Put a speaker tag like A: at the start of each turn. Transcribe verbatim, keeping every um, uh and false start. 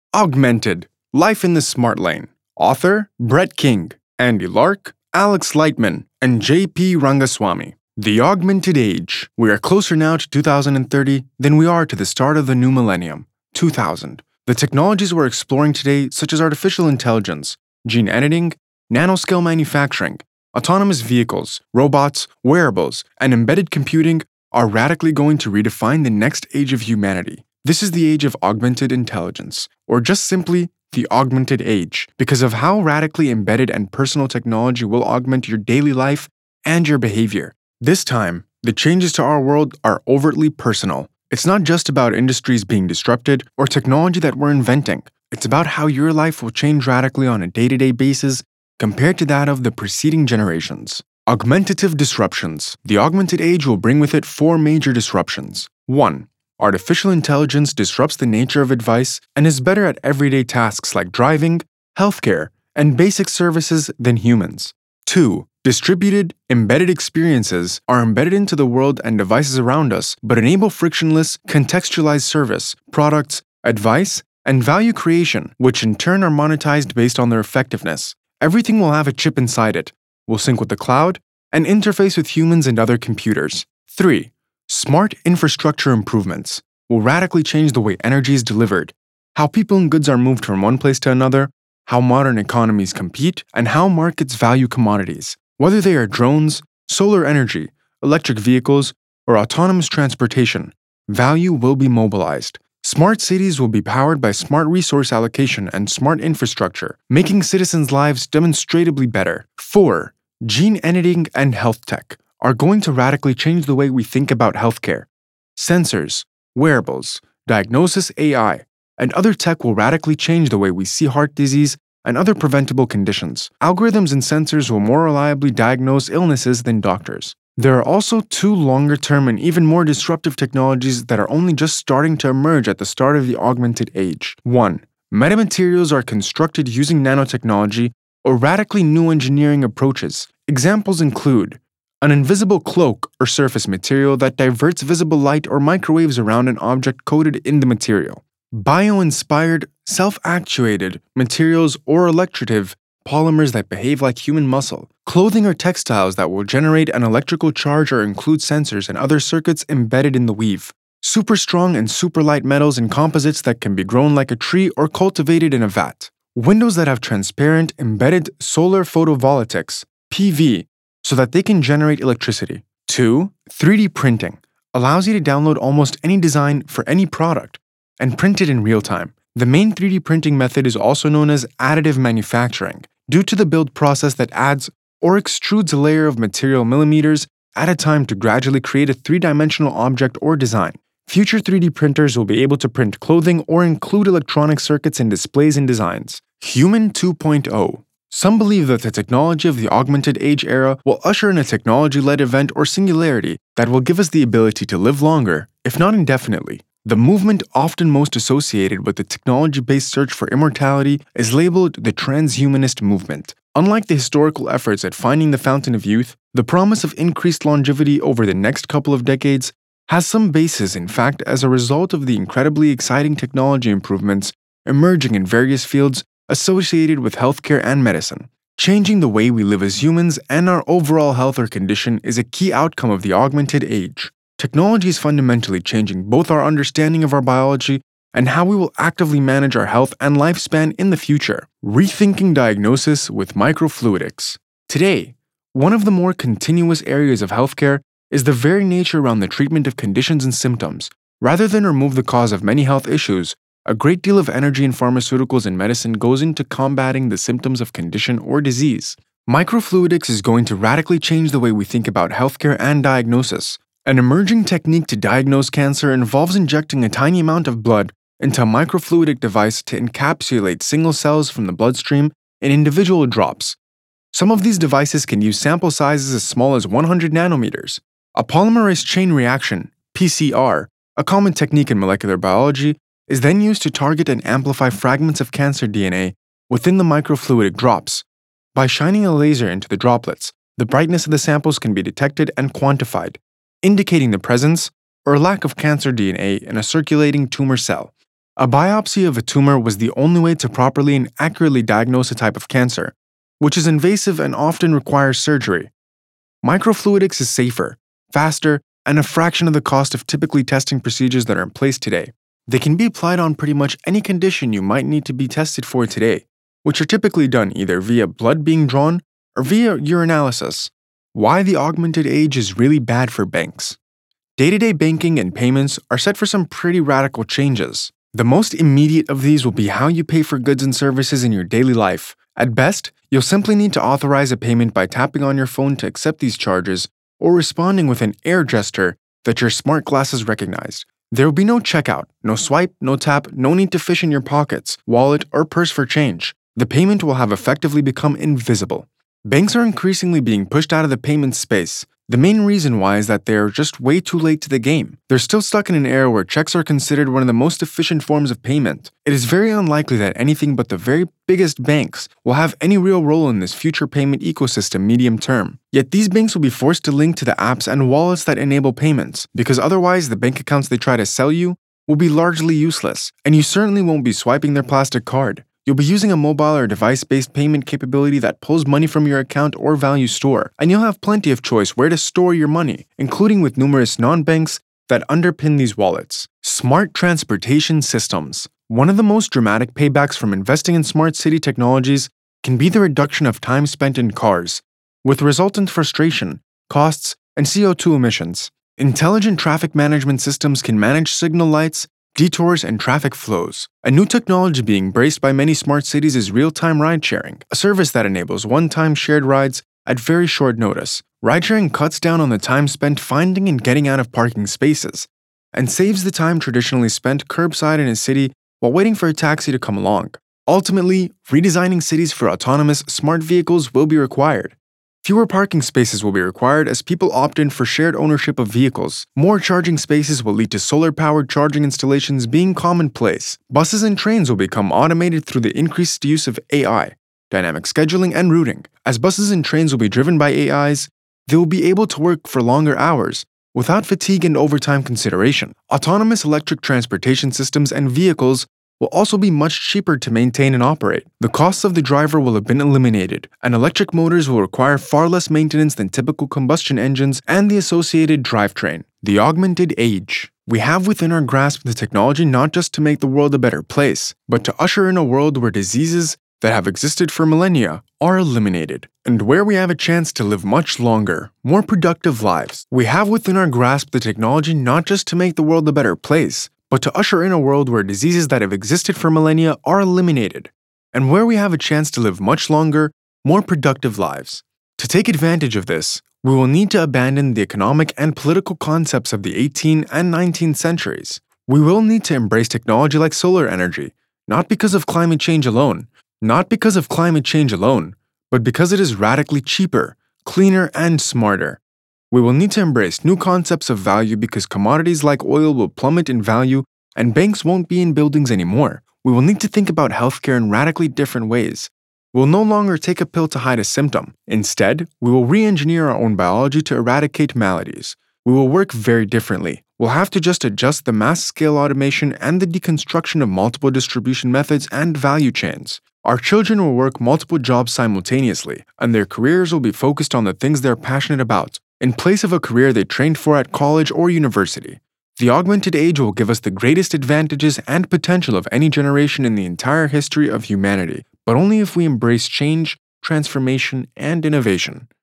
A: Augmented Life in the Smart Lane. Author Brett King, Andy Lark, Alex Lightman, and J P Rangaswamy. The Augmented Age. We are closer now to two thousand thirty than we are to the start of the new millennium, two thousand. The technologies we're exploring today, such as artificial intelligence, gene editing, nanoscale manufacturing, autonomous vehicles, robots, wearables, and embedded computing, are radically going to redefine the next age of humanity. This is the age of augmented intelligence, or just simply the augmented age, because of how radically embedded and personal technology will augment your daily life and your behavior. This time, the changes to our world are overtly personal. It's not just about industries being disrupted or technology that we're inventing. It's about how your life will change radically on a day-to-day basis compared to that of the preceding generations. Augmentative disruptions. The augmented age will bring with it four major disruptions. one. Artificial intelligence disrupts the nature of advice and is better at everyday tasks like driving, healthcare, and basic services than humans. two. Distributed, embedded experiences are embedded into the world and devices around us, but enable frictionless, contextualized service, products, advice, and value creation, which in turn are monetized based on their effectiveness. Everything will have a chip inside it, will sync with the cloud, and interface with humans and other computers. three. Smart infrastructure improvements will radically change the way energy is delivered, how people and goods are moved from one place to another, how modern economies compete, and how markets value commodities. Whether they are drones, solar energy, electric vehicles, or autonomous transportation, value will be mobilized. Smart cities will be powered by smart resource allocation and smart infrastructure, making citizens' lives demonstrably better. four. Gene editing and health tech are going to radically change the way we think about healthcare. Sensors, wearables, diagnosis A I, and other tech will radically change the way we see heart disease and other preventable conditions. Algorithms and sensors will more reliably diagnose illnesses than doctors. There are also two longer-term and even more disruptive technologies that are only just starting to emerge at the start of the augmented age. one. Metamaterials are constructed using nanotechnology or radically new engineering approaches. Examples include an invisible cloak or surface material that diverts visible light or microwaves around an object coated in the material. Bio-inspired, self-actuated materials or electrolytic polymers that behave like human muscle. Clothing or textiles that will generate an electrical charge or include sensors and other circuits embedded in the weave. Super strong and super light metals and composites that can be grown like a tree or cultivated in a vat. Windows that have transparent, embedded solar photovoltaics, P V, so that they can generate electricity. two. three D printing allows you to download almost any design for any product and print it in real time. The main three D printing method is also known as additive manufacturing, due to the build process that adds or extrudes a layer of material millimeters at a time to gradually create a three-dimensional object or design. Future three D printers will be able to print clothing or include electronic circuits in displays and designs. Human two point oh. Some believe that the technology of the augmented age era will usher in a technology-led event or singularity that will give us the ability to live longer, if not indefinitely. The movement often most associated with the technology-based search for immortality is labeled the transhumanist movement. Unlike the historical efforts at finding the fountain of youth, the promise of increased longevity over the next couple of decades has some basis, in fact, as a result of the incredibly exciting technology improvements emerging in various fields associated with healthcare and medicine. Changing the way we live as humans and our overall health or condition is a key outcome of the augmented age. Technology is fundamentally changing both our understanding of our biology and how we will actively manage our health and lifespan in the future. Rethinking diagnosis with microfluidics. Today, one of the more continuous areas of healthcare is the very nature around the treatment of conditions and symptoms. Rather than remove the cause of many health issues, a great deal of energy in pharmaceuticals and medicine goes into combating the symptoms of condition or disease. Microfluidics is going to radically change the way we think about healthcare and diagnosis. An emerging technique to diagnose cancer involves injecting a tiny amount of blood into a microfluidic device to encapsulate single cells from the bloodstream in individual drops. Some of these devices can use sample sizes as small as one hundred nanometers. A polymerase chain reaction, P C R, a common technique in molecular biology, is then used to target and amplify fragments of cancer D N A within the microfluidic drops. By shining a laser into the droplets, the brightness of the samples can be detected and quantified, indicating the presence or lack of cancer D N A in a circulating tumor cell. A biopsy of a tumor was the only way to properly and accurately diagnose a type of cancer, which is invasive and often requires surgery. Microfluidics is safer, faster, and a fraction of the cost of typically testing procedures that are in place today. They can be applied on pretty much any condition you might need to be tested for today, which are typically done either via blood being drawn or via urinalysis. Why the augmented age is really bad for banks. Day-to-day banking and payments are set for some pretty radical changes. The most immediate of these will be how you pay for goods and services in your daily life. At best, you'll simply need to authorize a payment by tapping on your phone to accept these charges or responding with an air gesture that your smart glasses recognized. There will be no checkout, no swipe, no tap, no need to fish in your pockets, wallet, or purse for change. The payment will have effectively become invisible. Banks are increasingly being pushed out of the payment space. The main reason why is that they are just way too late to the game. They're still stuck in an era where checks are considered one of the most efficient forms of payment. It is very unlikely that anything but the very biggest banks will have any real role in this future payment ecosystem medium term. Yet these banks will be forced to link to the apps and wallets that enable payments, because otherwise the bank accounts they try to sell you will be largely useless, and you certainly won't be swiping their plastic card. You'll be using a mobile or device-based payment capability that pulls money from your account or value store, and you'll have plenty of choice where to store your money, including with numerous non-banks that underpin these wallets. Smart transportation systems. One of the most dramatic paybacks from investing in smart city technologies can be the reduction of time spent in cars, with resultant frustration, costs, and C O two emissions. Intelligent traffic management systems can manage signal lights, detours, and traffic flows. A new technology being embraced by many smart cities is real-time ride-sharing, a service that enables one-time shared rides at very short notice. Ride-sharing cuts down on the time spent finding and getting out of parking spaces, and saves the time traditionally spent curbside in a city while waiting for a taxi to come along. Ultimately, redesigning cities for autonomous, smart vehicles will be required. Fewer parking spaces will be required as people opt in for shared ownership of vehicles. More charging spaces will lead to solar-powered charging installations being commonplace. Buses and trains will become automated through the increased use of A I, dynamic scheduling, and routing. As buses and trains will be driven by A Is, they will be able to work for longer hours, without fatigue and overtime consideration. Autonomous electric transportation systems and vehicles will also be much cheaper to maintain and operate. The costs of the driver will have been eliminated, and electric motors will require far less maintenance than typical combustion engines and the associated drivetrain. The augmented age. We have within our grasp the technology not just to make the world a better place, but to usher in a world where diseases that have existed for millennia are eliminated, and where we have a chance to live much longer, more productive lives. We have within our grasp the technology not just to make the world a better place, but to usher in a world where diseases that have existed for millennia are eliminated, and where we have a chance to live much longer, more productive lives. To take advantage of this, we will need to abandon the economic and political concepts of the eighteenth and nineteenth centuries. We will need to embrace technology like solar energy, not because of climate change alone, not because of climate change alone, but because it is radically cheaper, cleaner, and smarter. We will need to embrace new concepts of value because commodities like oil will plummet in value and banks won't be in buildings anymore. We will need to think about healthcare in radically different ways. We'll no longer take a pill to hide a symptom. Instead, we will re-engineer our own biology to eradicate maladies. We will work very differently. We'll have to just adjust the mass-scale automation and the deconstruction of multiple distribution methods and value chains. Our children will work multiple jobs simultaneously, and their careers will be focused on the things they're passionate about, in place of a career they trained for at college or university. The augmented age will give us the greatest advantages and potential of any generation in the entire history of humanity, but only if we embrace change, transformation, and innovation.